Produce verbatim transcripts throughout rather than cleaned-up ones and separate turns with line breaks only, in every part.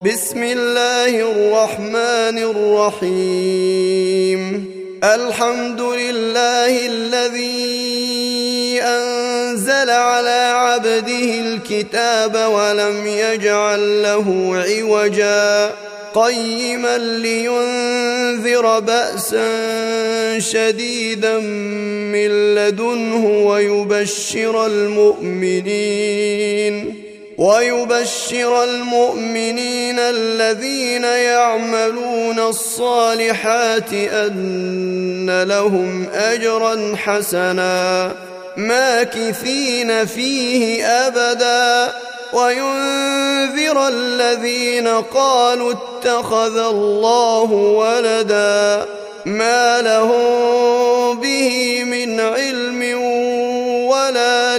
بسم الله الرحمن الرحيم. الحمد لله الذي أنزل على عبده الكتاب ولم يجعل له عوجا قيما لينذر بأسا شديدا من لدنه ويبشر المؤمنين ويبشر المؤمنين الذين يعملون الصالحات أن لهم أجرا حسنا ماكثين فيه أبدا وينذر الذين قالوا اتخذ الله ولدا ما لهم به من علم ولا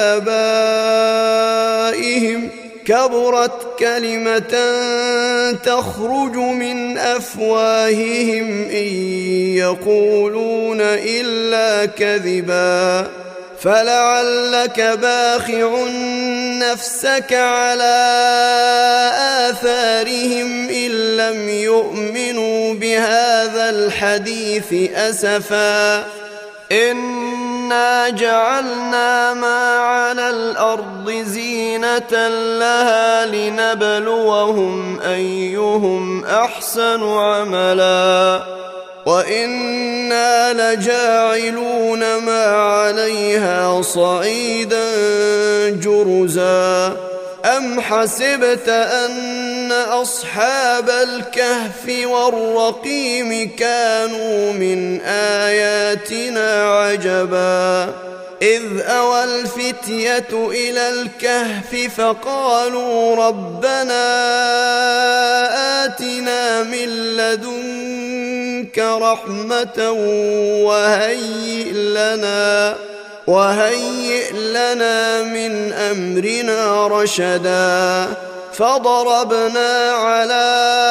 لآبائهم كبرت كلمة تخرج من أفواههم إن يقولون إلا كذبا فلعلك باخع نفسك على آثارهم إن لم يؤمنوا بهذا الحديث أسفا إنا جعلنا ما على الأرض زينة لها لنبلوهم أيهم أحسن عملا وإنا لجاعلون ما عليها صعيدا جرزا أم حسبت أن أصحاب الكهف والرقيم كانوا من آياتنا عجبا إذ أوى الفتية إلى الكهف فقالوا ربنا آتنا من لدنك رحمة وهيئ لنا وهيئ لنا من أمرنا رشدا فضربنا على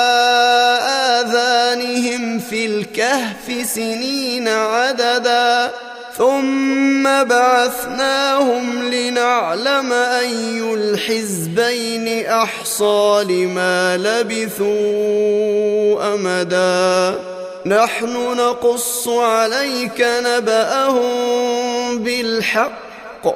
آذانهم في الكهف سنين عددا ثم بعثناهم لنعلم أي الحزبين أحصى لما لبثوا أمدا نحن نقص عليك نبأهم بالحق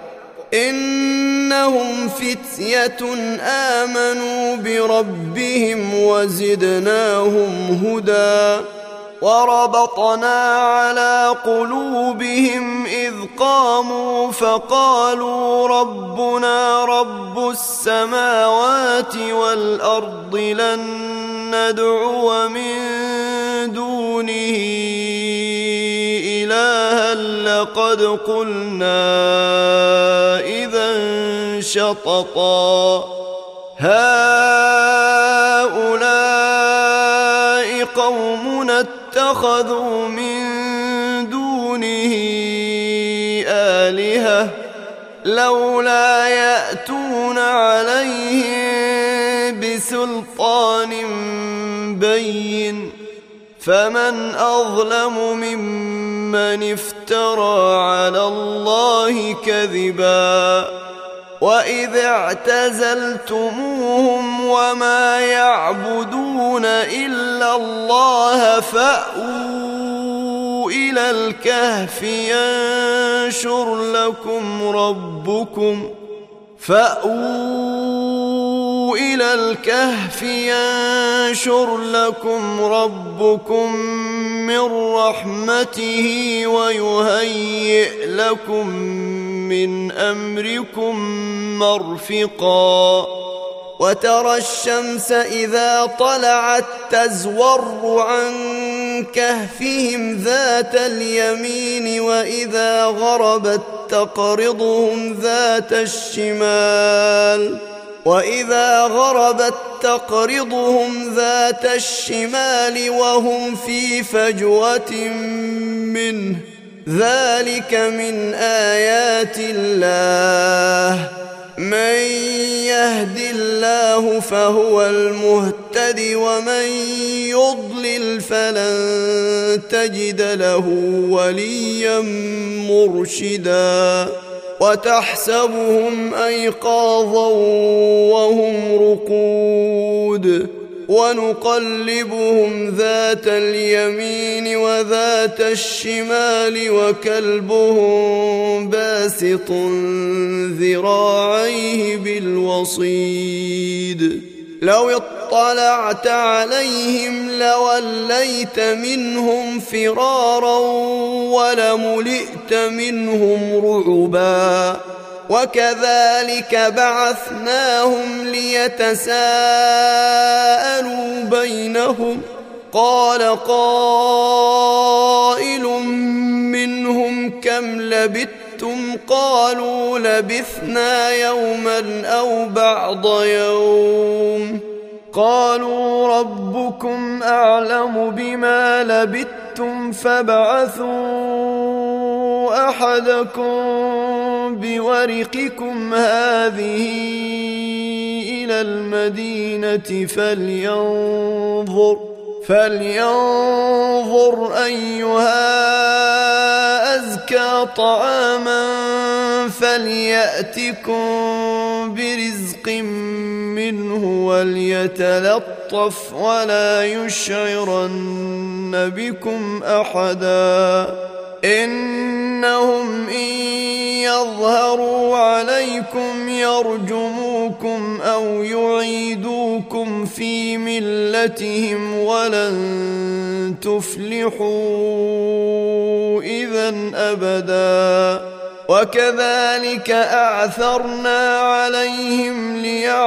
إنهم فتية آمنوا بربهم وزدناهم هدى وربطنا على قلوبهم إذ قاموا فقالوا ربنا رب السماوات والأرض لن ندعو من دونه إلها لقد قلنا إذا شططا هؤلاء قومنا اتخذوا من دونه آلهة لولا يأتون عليهم بسلطان بين فمن أظلم ممن افترى على الله كذبا وإذ اعتزلتموهم وما يعبدون إلا الله فأووا إلى الكهف ينشر لكم ربكم فأووا إلى الكهف ينشر لكم ربكم من رحمته ويهيئ لكم من أمركم مرفقا وترى الشمس إذا طلعت تزور عن كهفهم ذات اليمين وإذا غربت تقرضهم ذات الشمال وإذا غربت تقرضهم ذات الشمال وهم في فجوة منه ذلك من آيات الله من يهد الله فهو المهتد ومن يضلل فلن تجد له وليا مرشدا وتحسبهم أيقاظا وهم رقود ونقلبهم ذات اليمين وذات الشمال وكلبهم باسط ذراعيه بالوصيد لو اطلعت عليهم لوليت منهم فرارا ولملئت منهم رعبا وكذلك بعثناهم ليتساءلوا بينهم قال قائل منهم كم لبثتم قالوا لبثنا يوما أو بعض يوم قالوا ربكم أعلم بما لبثتم فابعثوا أحدكم بورقكم هذه إلى المدينة فلينظر فلينظر أيها أزكى طعاما فليأتكم برزق منه وليتلطف ولا يشعرن بكم أحدا إنهم إن يظهروا عليكم يرجموكم أو يعيدوكم في ملتهم ولن تفلحوا إذن أبدا وكذلك أعثرنا عليهم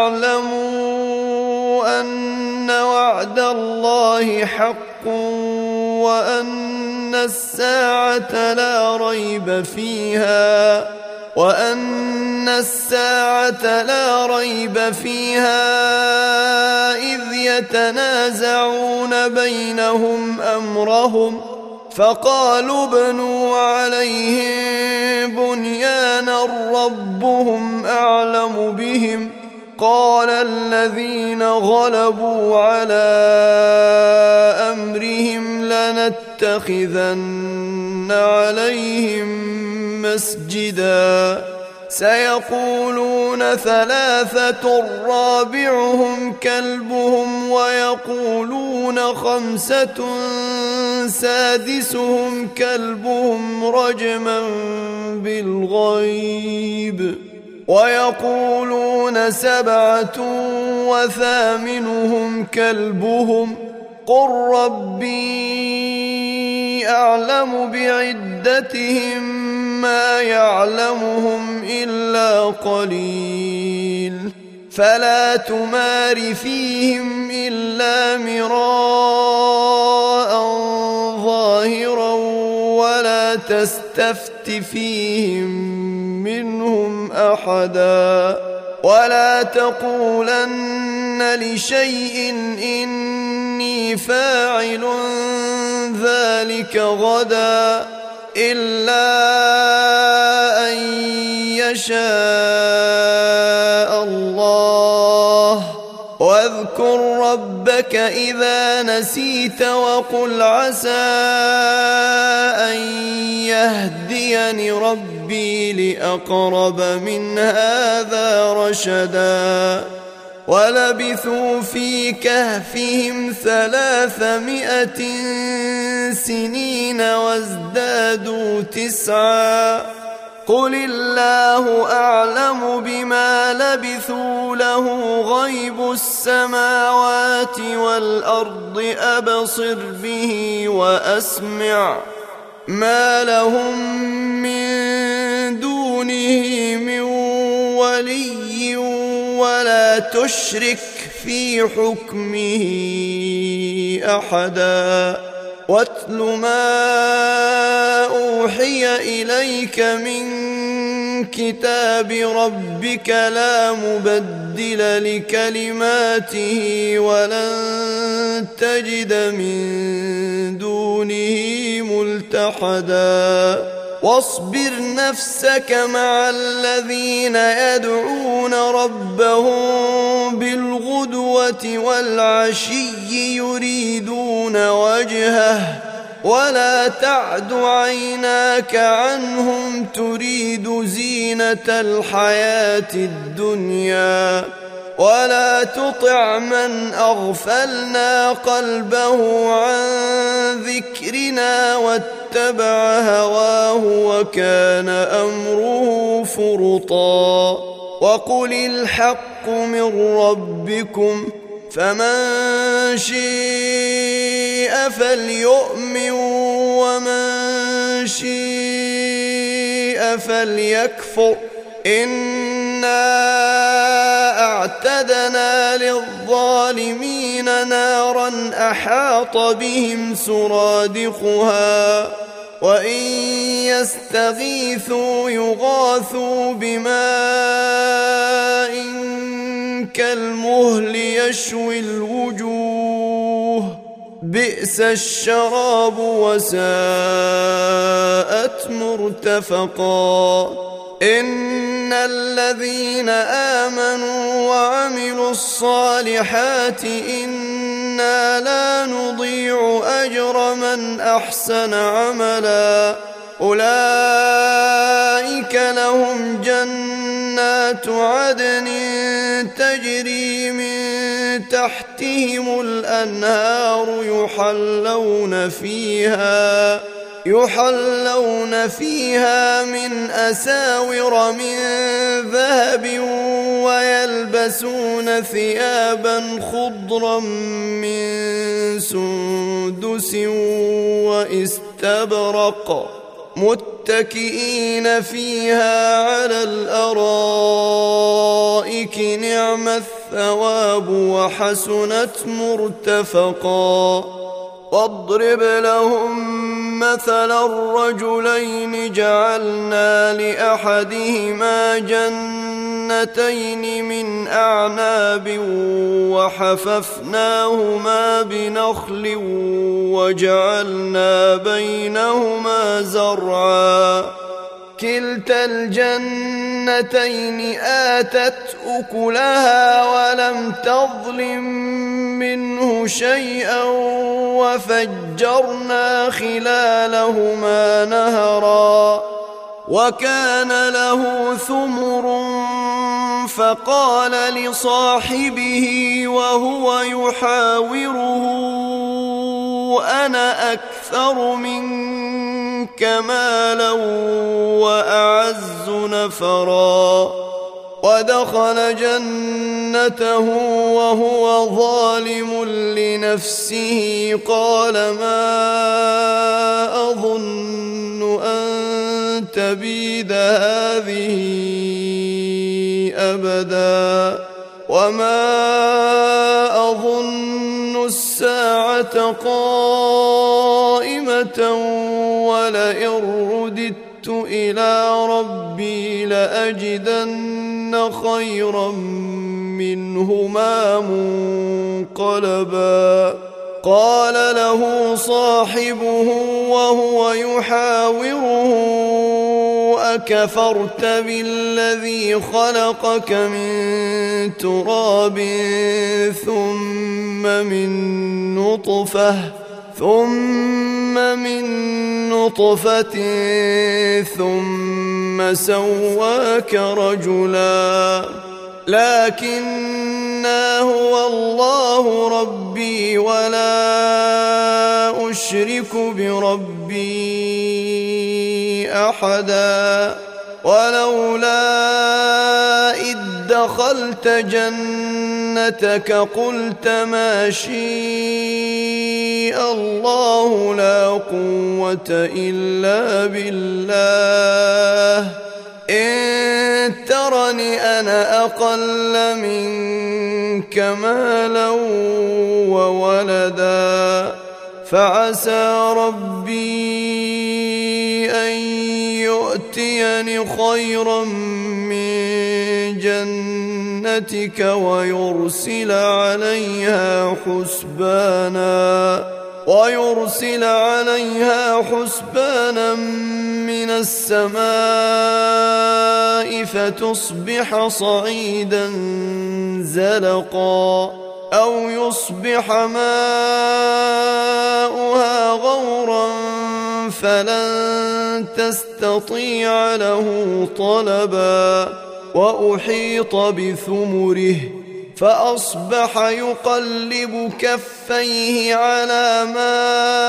ليعلموا أن وعد الله حق وأن الساعة لا ريب فيها وأن الساعة لا ريب فيها إذ يتنازعون بينهم أمرهم فقالوا ابنوا عليهم بنيانا ربهم أعلم بهم قال الذين غلبوا على أمرهم لنتخذن عليهم مسجدا سيقولون ثلاثة رابعهم كلبهم ويقولون خمسة سادسهم كلبهم رجما بالغيب ويقولون سبعة وثامنهم كلبهم قل ربي أعلم بعدتهم ما يعلمهم إلا قليل فلا تمار فيهم إلا مراء ظاهرا ولا تستفت فيهم منهم أحدا ولا تقولن لشيء إني فاعل ذلك غدا إلا أن يشاء الله واذكر ربك إذا نسيت وقل عسى أن يهديني ربي لأقرب من هذا رشدا ولبثوا في كهفهم ثلاثمائة سنين وازدادوا تسعا قل الله أعلم بما لبثوا له غيب السماوات والأرض أبصر به وأسمع ما لهم من دونه من ولي ولا تشرك في حكمه أحدا واتل ما أوحي إليك من كتاب ربك لا مبدل لكلماته ولن تجد من دونه ملتحدا واصبر نفسك مع الذين يدعون ربهم بالغدوة والعشي يريدون وجهه ولا تعد عيناك عنهم تريد زينة الحياة الدنيا ولا تطع من أغفلنا قلبه عن ذكرنا واتبع هواه وكان أمره فرطا وقل الحق من ربكم فمن شاء فليؤمن ومن شاء فليكفر إنا أعتدنا للظالمين نارا أحاط بهم سرادقها وإن يستغيثوا يغاثوا بماء كالمهل يشوي الوجوه بئس الشراب وساءت مرتفقا إن الذين آمنوا وعملوا الصالحات إنا لا نضيع أجر من أحسن عملا أولئك لهم جنات عدن تجري من تحتهم الأنهار يحلون فيها يحلون فيها من أساور من ذهب ويلبسون ثيابا خضرا من سندس واستبرق متكئين فيها على الأرائك نعم الثواب وحسنت مرتفقا واضرب لهم مثل الرجلين جعلنا لأحدهما جنتين من أعناب وحففناهما بنخل وجعلنا بينهما زرعا كلتا الجنتين آتت أكلها ولم تظلم منه شيئا وفجرنا خلالهما نهرا وكان له ثمر فقال لصاحبه وهو يحاوره أنا أكثر منك مالا وأعز نفرا ودخل جنته وهو ظالم لنفسه قال ما أظن أن تبيد هذه أبدا وما أظن الساعة قائمة ولئن رددت إلى ربي لأجدن خيرا منهما منقلبا قال له صاحبه وهو يحاوره أكفرت بالذي خلقك من تراب ثم من نطفة ثم من نطفة ثم سواك رجلا لكن هو الله ربي ولا أشرك بربي أحدا ولولا إذ دخلت جنتك قلت ما شاء الله لا قوة إلا بالله إن ترني أنا أقل منك مالا وولدا فعسى ربي أن يؤتيني خيرا من جنتك ويرسل عليها حسبانا ويرسل عليها حسبانا من السماء فتصبح صعيدا زلقا أو يصبح ماؤها غورا فلن تستطيع له طلبا وأحيط بثمره فأصبح يقلب كفيه على ما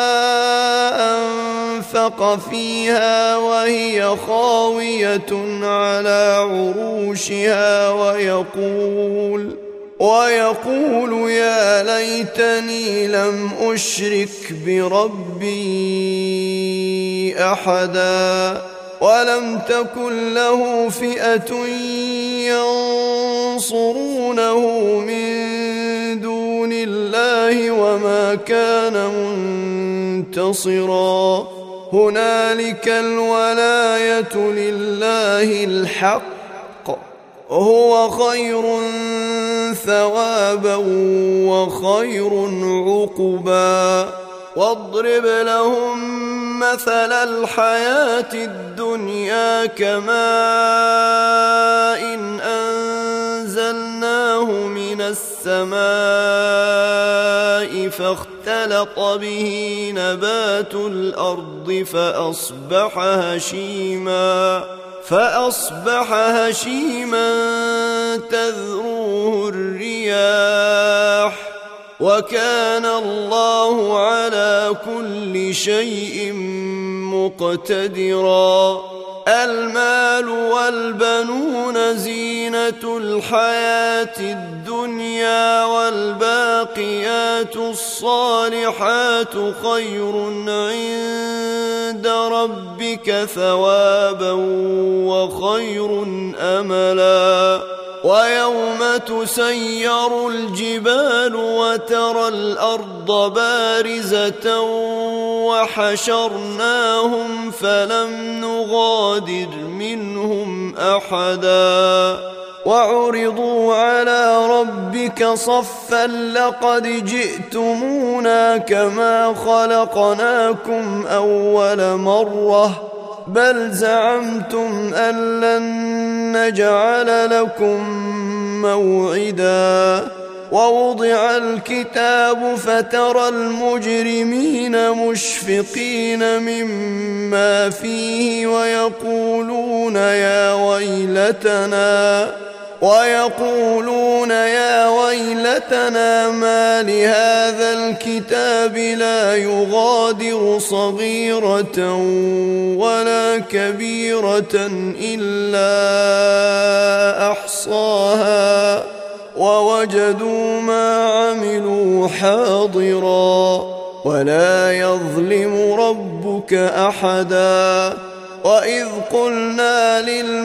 أنفق فيها وهي خاوية على عروشها ويقول ويقول يا ليتني لم أشرك بربي أحدا ولم تكن له فئة ينصرونه من دون الله وما كان منتصرا هنالك الولاية لله الحق هو خير ثوابا وخير عقبا واضرب لهم مثل الحياة الدنيا كماء إن أنزلناه من السماء فاختلط به نبات الأرض فأصبح هشيما فأصبح هشيما تذروه الرياح وكان الله على كل شيء مقتدرا المال والبنون زينة الحياة الدنيا والباقيات الصالحات خير عند ربك ثوابا وخير أملا ويوم تسير الجبال وترى الأرض بارزة وحشرناهم فلم نغادر منهم أحدا وعرضوا على ربك صفا لقد جئتمونا كما خلقناكم أول مرة بل زعمتم أن لن نجعل لكم موعدا ووضع الكتاب فترى المجرمين مشفقين مما فيه ويقولون يا ويلتنا ويقولون يا ويلتنا ما لهذا الكتاب لا يغادر صغيرة ولا كبيرة إلا أحصاها ووجدوا ما عملوا حاضرا ولا يظلم ربك أحدا وإذ قلنا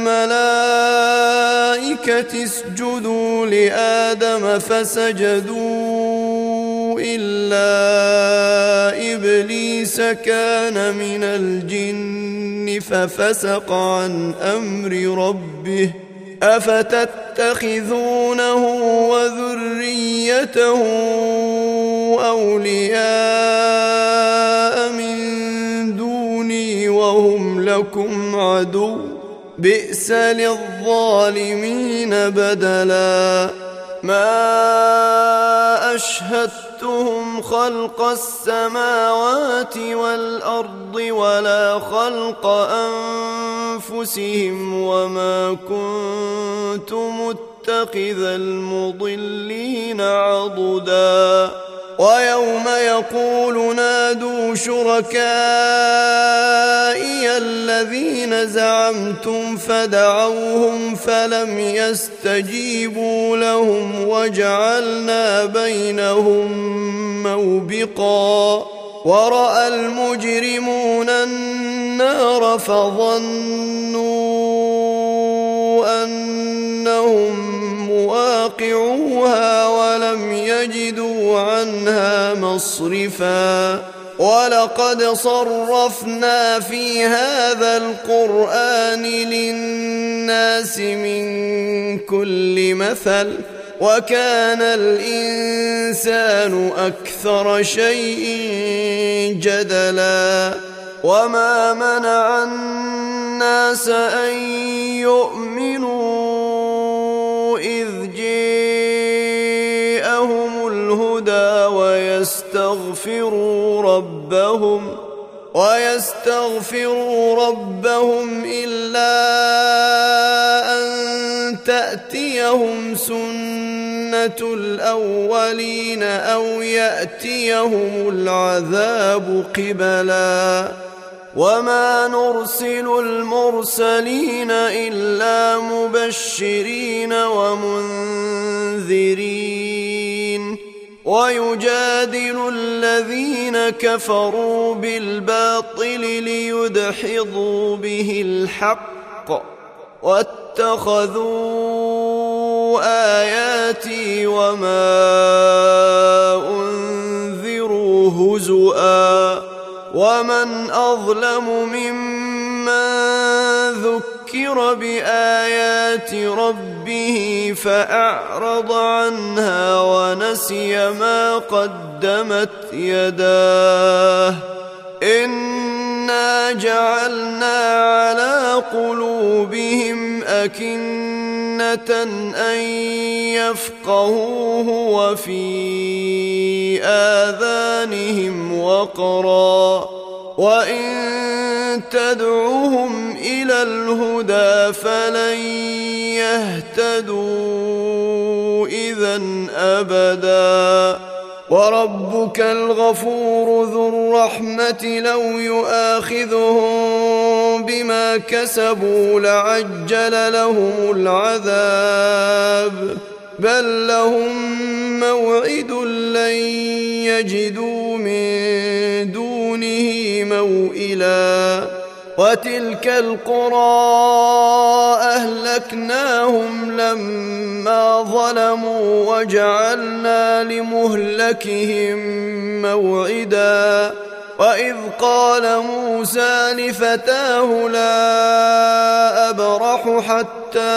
للملائكة اسجدوا لآدم فسجدوا إلا إبليس كان من الجن ففسق عن أمر ربه أفتتخذونه وذريته أولياء من دوني وهم لكم عدو بئس للظالمين بدلا ما أشهدتهم خلق السماوات والأرض ولا خلق أنفسهم وما كنت متخذ المضلين عضدا ويوم يقول نادوا شركائي الذين زعمتم فدعوهم فلم يستجيبوا لهم وجعلنا بينهم موبقا ورأى المجرمون النار فظنوا أنهم مواقعوها ولم يجدوا عنها مصرفا ولقد صرفنا في هذا القرآن للناس من كل مثل وكان الإنسان أكثر شيء جدلا وما منع الناس أن يؤمنوا إذ جاءهم الهدى ويستغفروا ربهم ويستغفروا ربهم إلا أن تأتيهم سنة الأولين أو يأتيهم العذاب قبلا وما نرسل المرسلين إلا مبشرين ومنذرين ويجادل الذين كفروا بالباطل ليدحضوا به الحق واتخذوا آياتي وما أنذروا هزؤا ومن أظلم ممن ذكر بآيات ربه فأعرض عنها ونسي ما قدمت يداه إنا جعلنا على قلوبهم أكنة أن يفقهوه وفي آذانهم وقرا وإن تدعوهم إلى الهدى فلن يهتدوا إذن أبدا وربك الغفور ذو الرحمة لو يؤاخذهم بما كسبوا لعجل لهم العذاب بل لهم موعد لن يجدوا من دونه موئلا وتلك القرى أهلكناهم لما ظلموا وجعلنا لمهلكهم موعدا وإذ قال موسى لفتاه لا أبرح حتى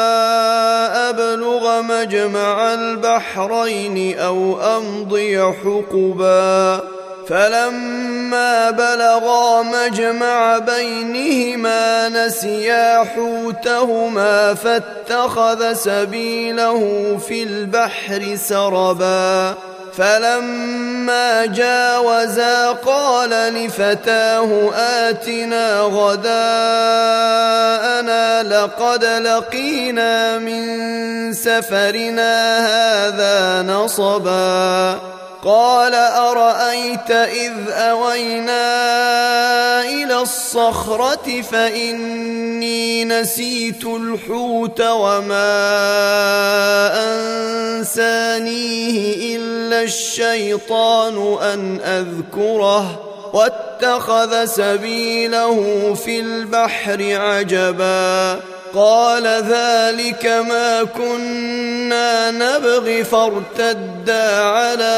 أبلغ مجمع البحرين أو أمضي حقبا فلما بلغا مجمع بينهما نسيا حوتهما فاتخذ سبيله في البحر سربا فلما جاوزا قال لفتاه آتنا غداءنا لقد لقينا من سفرنا هذا نصبا قال أرأيت إذ أوينا إلى الصخرة فإني نسيت الحوت وما أنسانيه إلا الشيطان أن أذكره واتخذ سبيله في البحر عجبا قال ذلك ما كنا نبغي فارتدا على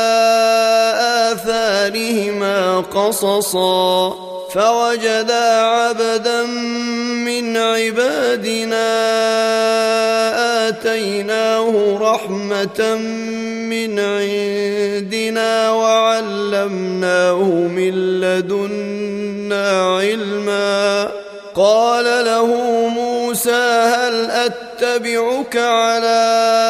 آثارهما قصصا فوجدا عبدا من عبادنا آتيناه رحمة من عندنا وعلمناه من لدنا علما قال له موسى هل أتبعك على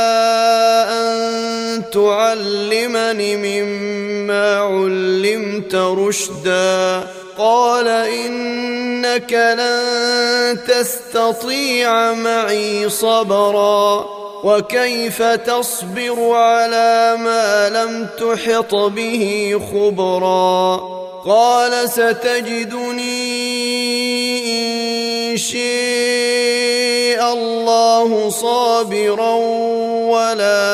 أن تعلمني مما علمت رشدا قال إنك لن تستطيع معي صبرا وكيف تصبر على ما لم تحط به خبرا قال ستجدني إن شاء الله صابرا ولا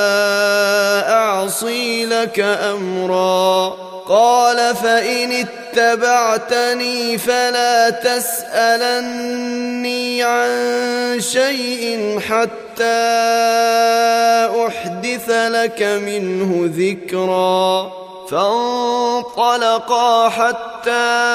أعصي لك أمرا قال فإن اتبعتني فلا تسألني عن شيء حتى أحدث لك منه ذكرا فانطلقا حتى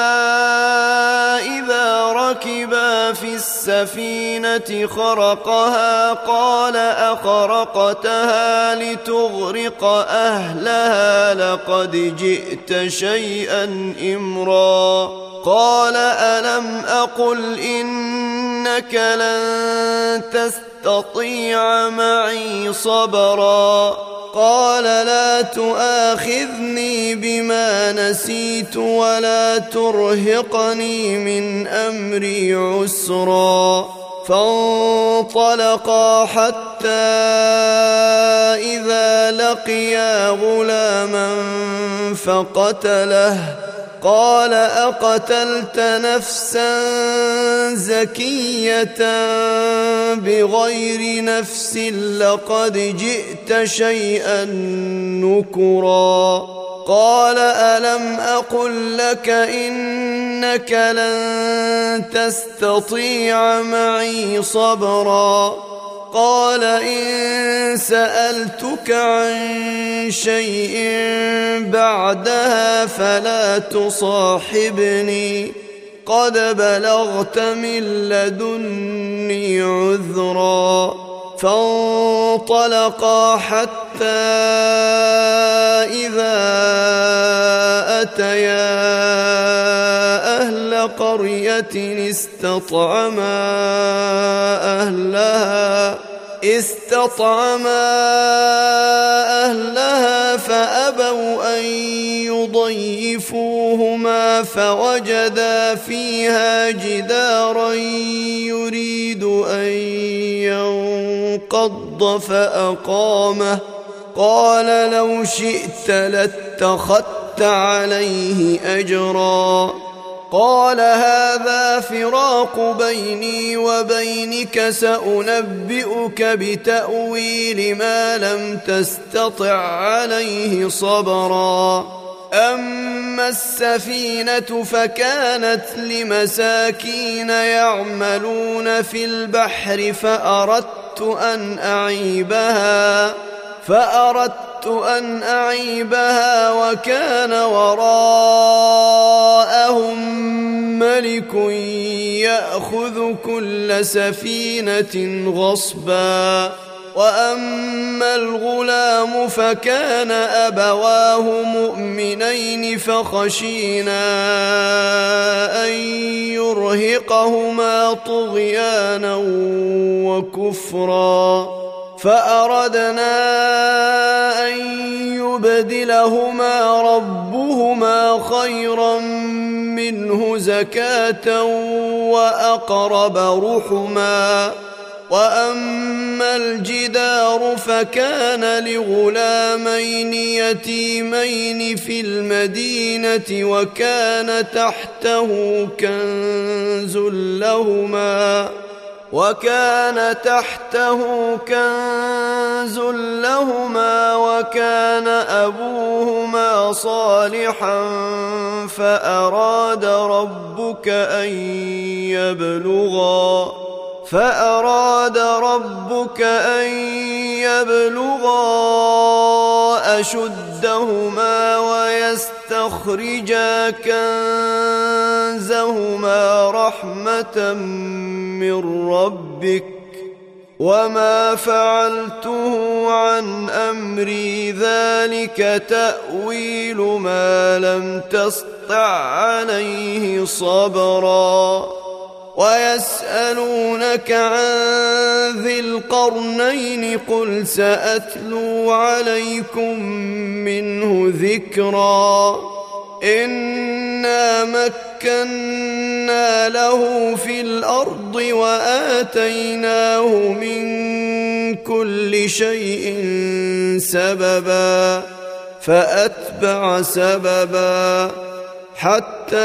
إذا ركبا في السفينة خرقها قال أخرقتها لتغرق أهلها لقد جئت شيئا إمرا قال ألم أقل إنك لن تستطيع معي صبرا قال لا تؤاخذني بما نسيت ولا ترهقني من أمري عسرا فانطلقا حتى إذا لقيا غلاما فقتله قال أقتلت نفسا زكية بغير نفس لقد جئت شيئا نكرا قال ألم أقل لك إنك لن تستطيع معي صبرا قال إن سألتك عن شيء بعدها فلا تصاحبني قد بلغت من لدني عذرا فانطلقا حتى إذا أتيا أهل قرية استطعما أهلها استطعما أهلها فأبوا أن يضيفوهما فوجدا فيها جدارا يريد أن ينقض فأقامه قال لو شئت لاتخذت عليه أجرا قال هذا فراق بيني وبينك سأنبئك بتأويل ما لم تستطع عليه صبرا أما السفينة فكانت لمساكين يعملون في البحر فأردت أن أعيبها فأردت أن أعيبها وكان وراءهم ملك يأخذ كل سفينة غصبا وأما الغلام فكان أبواه مؤمنين فخشينا أن يرهقهما طغيانا وكفرا فأردنا أن يبدلهما ربهما خيرا منه زكاة وأقرب رحما وأما الجدار فكان لغلامين يتيمين في المدينة وكان تحته كنز لهما وكان تحته كنز لهما وكان أبوهما صالحا فأراد ربك أن يبلغا فأراد ربك أن يبلغا أشدهما ويستخرجا كنزهما رحمة من ربك وما فعلته عن أمري ذلك تأويل ما لم تسطع عليه صبرا ويسألونك عن ذي القرنين قل سأتلو عليكم منه ذكرا إنا مكنا له في الأرض وآتيناه من كل شيء سببا فأتبع سببا حتى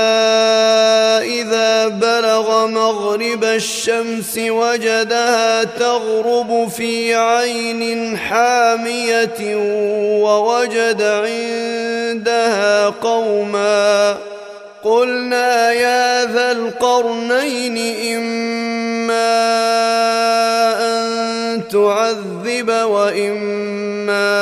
إذا بلغ مغرب الشمس وجدها تغرب في عين حامية ووجد عندها قوما قلنا يا ذا القرنين إما أن تعذب وإما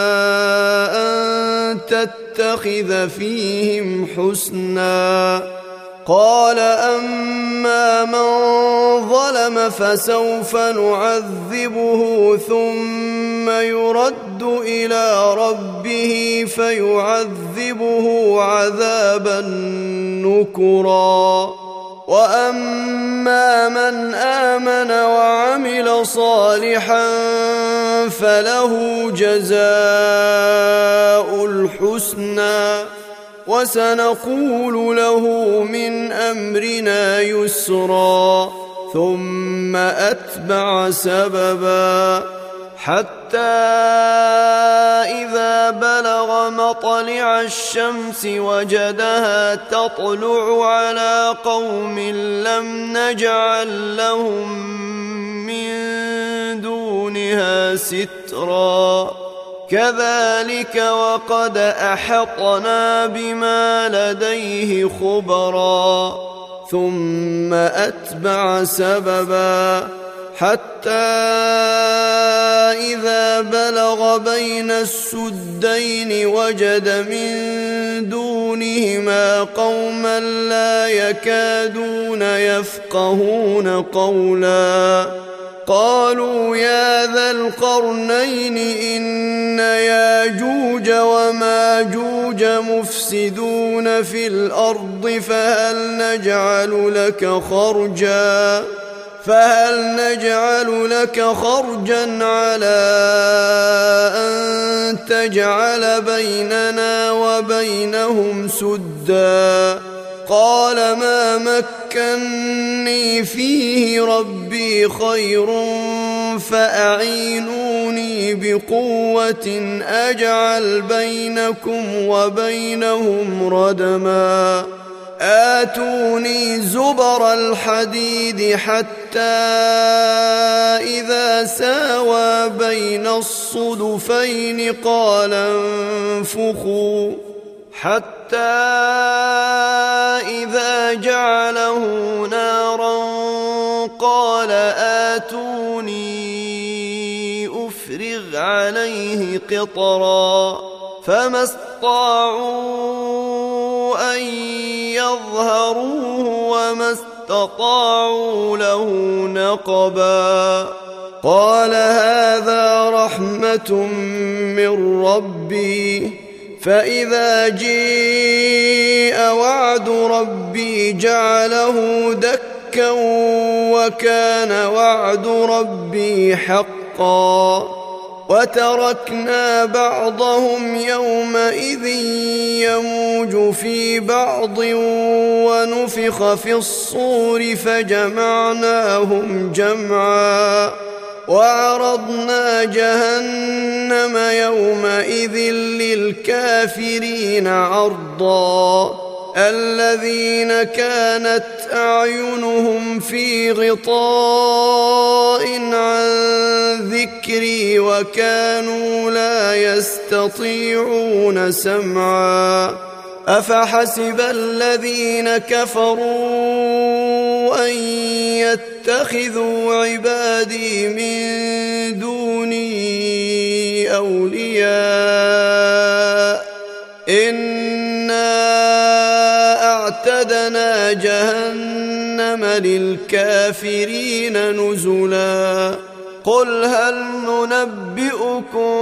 أن تتخذ فيهم حسنا قال أما من ظلم فسوف نعذبه ثم يرد إلى ربه فيعذبه عذابا نكرا وأما من آمن وعمل صالحا فله جزاء الحسنى وسنقول له من أمرنا يسرا ثم أتبع سببا حتى إذا بلغ مطلع الشمس وجدها تطلع على قوم لم نجعل لهم من دونها سترا كذلك وقد أحطنا بما لديه خبرا ثم أتبع سببا حتى إذا بلغ بين السدين وجد من دونهما قوما لا يكادون يفقهون قولا قالوا يا ذا القرنين إن ياجوج وماجوج مفسدون في الأرض فهل نجعل لك خرجا فهل نجعل لك خرجا على أن تجعل بيننا وبينهم سدا قال ما مكني فيه ربي خير فأعينوني بقوة أجعل بينكم وبينهم ردما آتوني زبر الحديد حتى إذا ساوى بين الصدفين قال انفخوا حتى إذا جعله نارا قال آتوني أفرغ عليه قطرا فما استطاعوا أن يظهروه وما استطاعوا له نقبا قال هذا رحمة من ربي فإذا جيء وعد ربي جعله دكا وكان وعد ربي حقا وتركنا بعضهم يومئذ يموج في بعض ونفخ في الصور فجمعناهم جمعا وعرضنا جهنم يومئذ للكافرين عرضا الذين كانت أعينهم في غطاء عن ذكري وكانوا لا يستطيعون سمعا أفحسب الذين كفروا أن يتخذوا عبادي من دوني أولياء إنا أعتدنا جهنم للكافرين نزلا قل هل ننبئكم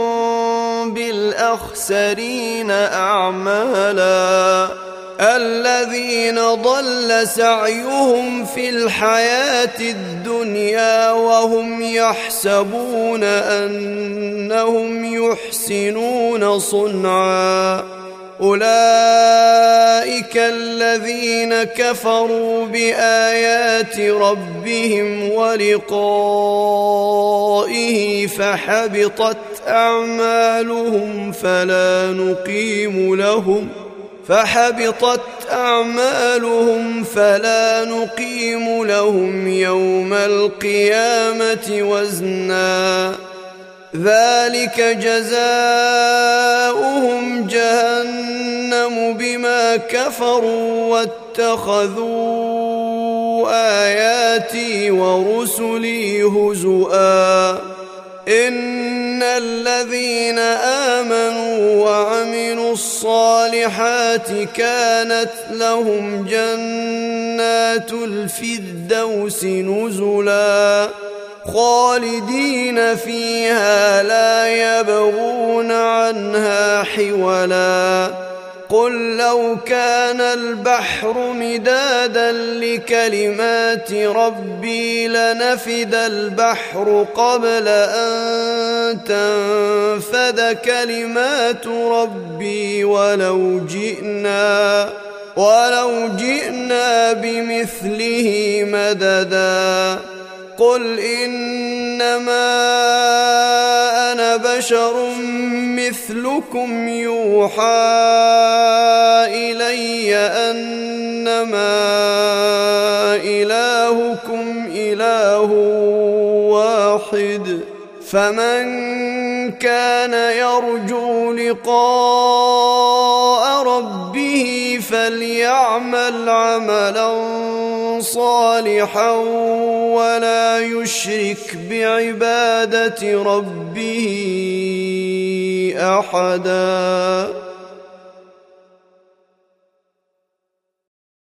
بالأخسرين أعمالا الذين ضل سعيهم في الحياة الدنيا وهم يحسبون أنهم يحسنون صنعا أولئك الذين كفروا بآيات ربهم ولقائه فحبطت أعمالهم فلا نقيم لهم فحبطت أعمالهم فلا نقيم لهم يوم القيامة وزنا ذلك جزاؤهم جهنم بما كفروا واتخذوا آياتي ورسلي هزؤا إن الذين آمنوا وعملوا الصالحات كانت لهم جنات الفردوس نزلا خالدين فيها لا يبغون عنها حولا قل لو كان البحر مدادا لكلمات ربي لنفد البحر قبل أن تنفد كلمات ربي ولو جئنا ولو جئنا بمثله مددا قل إنما أنا بشر مثلكم يوحى إلي أنما إلهكم إله واحد فمن كان يرجو لقاء ربه فليعمل عملا صالحا ولا يشرك بعبادة ربه أحدا.